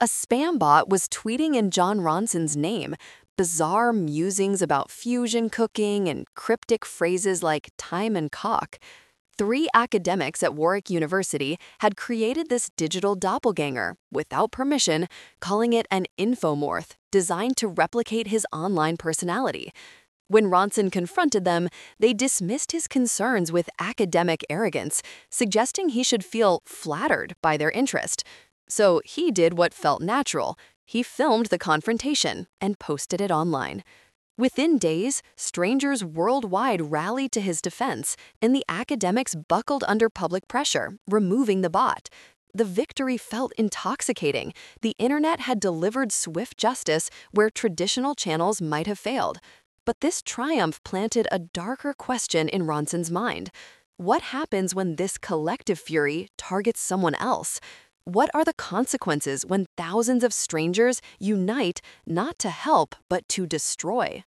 A spam bot was tweeting in John Ronson's name, bizarre musings about fusion cooking and cryptic phrases like time and cock. Three academics at Warwick University had created this digital doppelganger, without permission, calling it an infomorph, designed to replicate his online personality. When Ronson confronted them, they dismissed his concerns with academic arrogance, suggesting he should feel flattered by their interest. So he did what felt natural. He filmed the confrontation and posted it online. Within days, strangers worldwide rallied to his defense, and the academics buckled under public pressure, removing the bot. The victory felt intoxicating. The internet had delivered swift justice where traditional channels might have failed. But this triumph planted a darker question in Ronson's mind. What happens when this collective fury targets someone else? What are the consequences when thousands of strangers unite not to help but to destroy?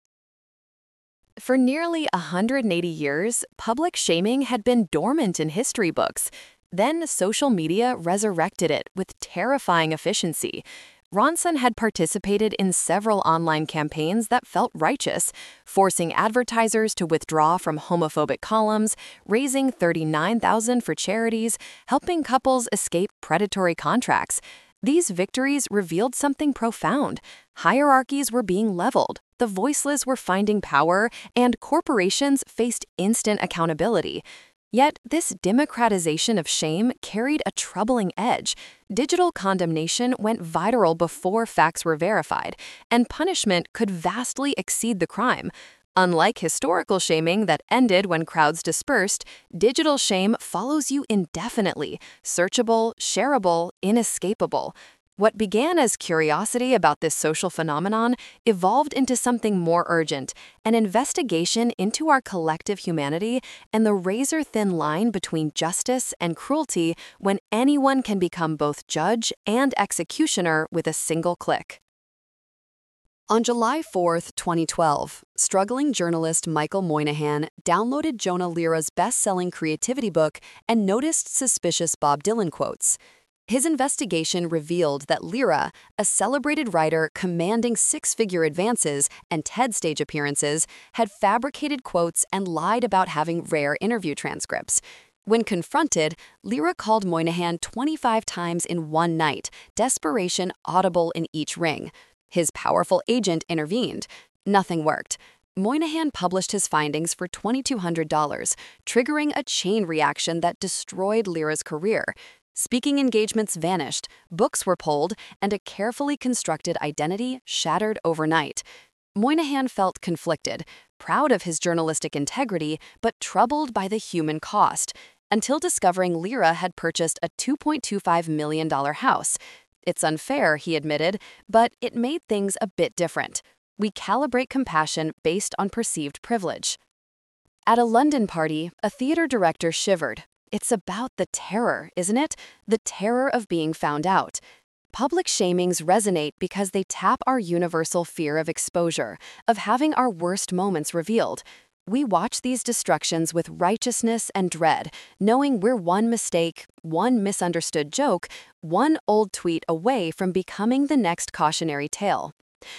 For nearly 180 years, public shaming had been dormant in history books. Then social media resurrected it with terrifying efficiency. Ronson had participated in several online campaigns that felt righteous, forcing advertisers to withdraw from homophobic columns, raising $39,000 for charities, helping couples escape predatory contracts. These victories revealed something profound. Hierarchies were being leveled, the voiceless were finding power, and corporations faced instant accountability. Yet, this democratization of shame carried a troubling edge. Digital condemnation went viral before facts were verified, and punishment could vastly exceed the crime. Unlike historical shaming that ended when crowds dispersed, digital shame follows you indefinitely, searchable, shareable, inescapable. What began as curiosity about this social phenomenon evolved into something more urgent, an investigation into our collective humanity and the razor-thin line between justice and cruelty when anyone can become both judge and executioner with a single click. On July 4, 2012, struggling journalist Michael Moynihan downloaded Jonah Lehra's best-selling creativity book and noticed suspicious Bob Dylan quotes. His investigation revealed that Lehra, a celebrated writer commanding six-figure advances and TED stage appearances, had fabricated quotes and lied about having rare interview transcripts. When confronted, Lehra called Moynihan 25 times in one night, desperation audible in each ring. His powerful agent intervened. Nothing worked. Moynihan published his findings for $2,200, triggering a chain reaction that destroyed Lehra's career. Speaking engagements vanished, books were pulled, and a carefully constructed identity shattered overnight. Moynihan felt conflicted, proud of his journalistic integrity, but troubled by the human cost, until discovering Lehra had purchased a $2.25 million house. It's unfair, he admitted, but it made things a bit different. We calibrate compassion based on perceived privilege. At a London party, a theater director shivered. It's about the terror, isn't it? The terror of being found out. Public shamings resonate because they tap our universal fear of exposure, of having our worst moments revealed. We watch these destructions with righteousness and dread, knowing we're one mistake, one misunderstood joke, one old tweet away from becoming the next cautionary tale.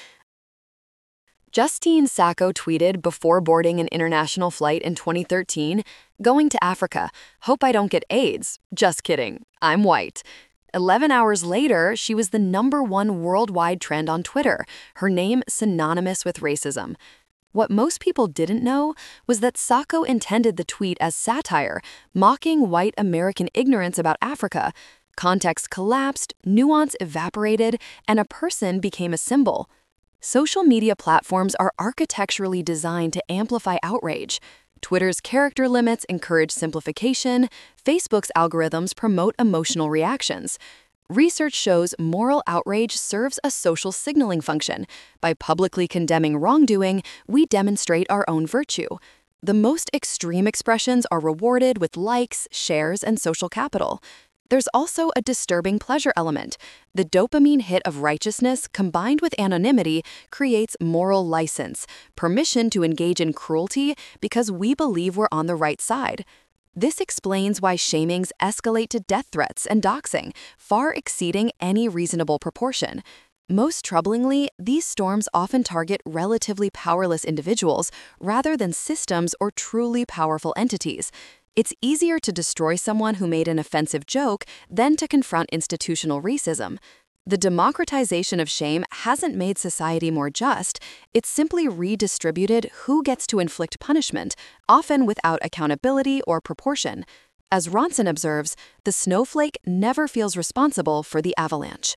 Justine Sacco tweeted before boarding an international flight in 2013, "Going to Africa. Hope I don't get AIDS. Just kidding. I'm white." 11 hours later, she was the #1 worldwide trend on Twitter, her name synonymous with racism. What most people didn't know was that Sacco intended the tweet as satire, mocking white American ignorance about Africa. Context collapsed, nuance evaporated, and a person became a symbol. Social media platforms are architecturally designed to amplify outrage. Twitter's character limits encourage simplification. Facebook's algorithms promote emotional reactions. Research shows moral outrage serves a social signaling function. By publicly condemning wrongdoing, we demonstrate our own virtue. The most extreme expressions are rewarded with likes, shares, and social capital. There's also a disturbing pleasure element. The dopamine hit of righteousness combined with anonymity creates moral license, permission to engage in cruelty because we believe we're on the right side. This explains why shamings escalate to death threats and doxing, far exceeding any reasonable proportion. Most troublingly, these storms often target relatively powerless individuals rather than systems or truly powerful entities. It's easier to destroy someone who made an offensive joke than to confront institutional racism. The democratization of shame hasn't made society more just, it's simply redistributed who gets to inflict punishment, often without accountability or proportion. As Ronson observes, the snowflake never feels responsible for the avalanche.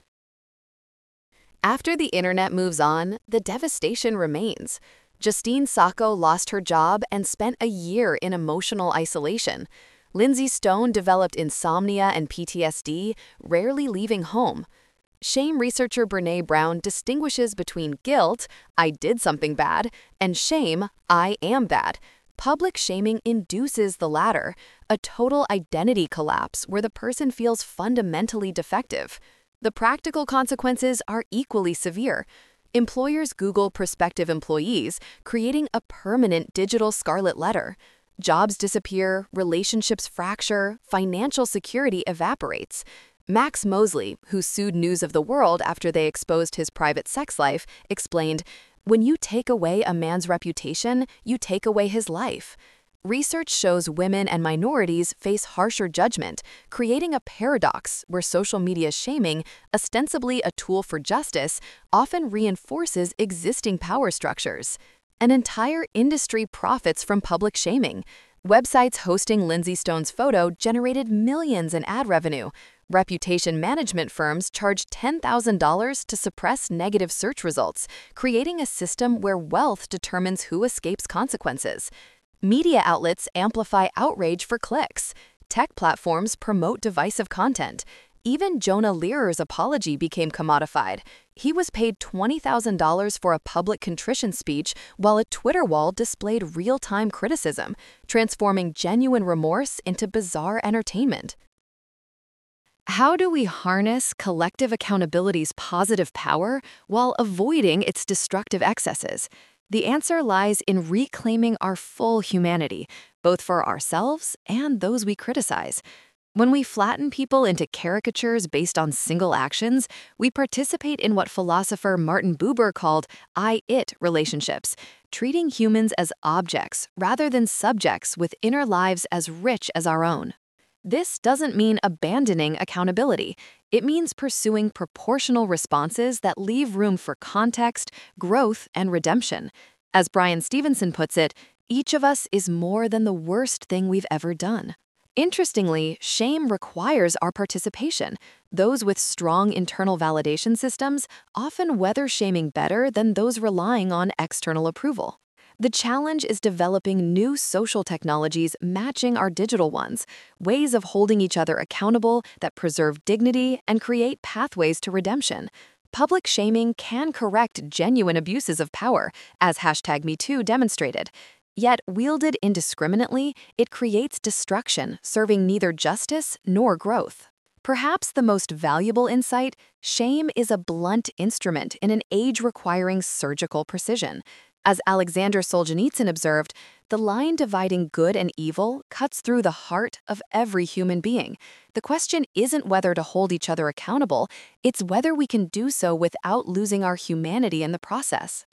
After the internet moves on, the devastation remains. Justine Sacco lost her job and spent a year in emotional isolation. Lindsay Stone developed insomnia and PTSD, rarely leaving home. Shame researcher Brené Brown distinguishes between guilt, I did something bad, and shame, I am bad. Public shaming induces the latter, a total identity collapse where the person feels fundamentally defective. The practical consequences are equally severe. Employers Google prospective employees, creating a permanent digital scarlet letter. Jobs disappear, relationships fracture, financial security evaporates. Max Mosley, who sued News of the World after they exposed his private sex life, explained, "When you take away a man's reputation, you take away his life." Research shows women and minorities face harsher judgment, creating a paradox where social media shaming, ostensibly a tool for justice, often reinforces existing power structures. An entire industry profits from public shaming. Websites hosting Lindsay Stone's photo generated millions in ad revenue. Reputation management firms charge $10,000 to suppress negative search results, creating a system where wealth determines who escapes consequences. Media outlets amplify outrage for clicks. Tech platforms promote divisive content. Even Jonah Learer's apology became commodified. He was paid $20,000 for a public contrition speech, while a Twitter wall displayed real-time criticism, transforming genuine remorse into bizarre entertainment. How do we harness collective accountability's positive power while avoiding its destructive excesses? The answer lies in reclaiming our full humanity, both for ourselves and those we criticize. When we flatten people into caricatures based on single actions, we participate in what philosopher Martin Buber called I-it relationships, treating humans as objects rather than subjects with inner lives as rich as our own. This doesn't mean abandoning accountability. It means pursuing proportional responses that leave room for context, growth, and redemption. As Brian Stevenson puts it, each of us is more than the worst thing we've ever done. Interestingly, shame requires our participation. Those with strong internal validation systems often weather shaming better than those relying on external approval. The challenge is developing new social technologies matching our digital ones, ways of holding each other accountable that preserve dignity and create pathways to redemption. Public shaming can correct genuine abuses of power, as #MeToo demonstrated. Yet, wielded indiscriminately, it creates destruction, serving neither justice nor growth. Perhaps the most valuable insight, shame is a blunt instrument in an age requiring surgical precision. As Alexander Solzhenitsyn observed, the line dividing good and evil cuts through the heart of every human being. The question isn't whether to hold each other accountable, it's whether we can do so without losing our humanity in the process.